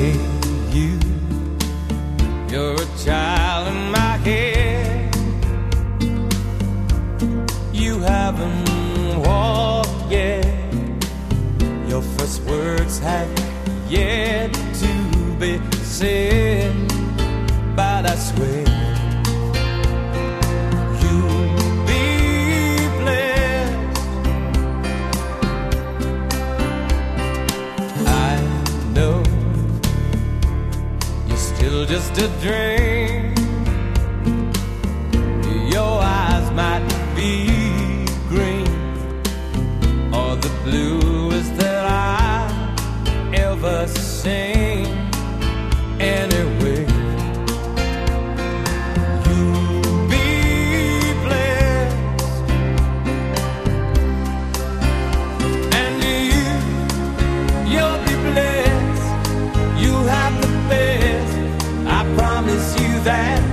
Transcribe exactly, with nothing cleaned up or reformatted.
Hey, you, you're a child in my head. You haven't walked yet. Your first words have yet to be said, but I swear you'll be blessed. I know you're still just a dream. Your eyes might be green or the bluest that I've ever seen. Anyway, you'll be blessed, and you, you'll be blessed. You have the best. I promise you that.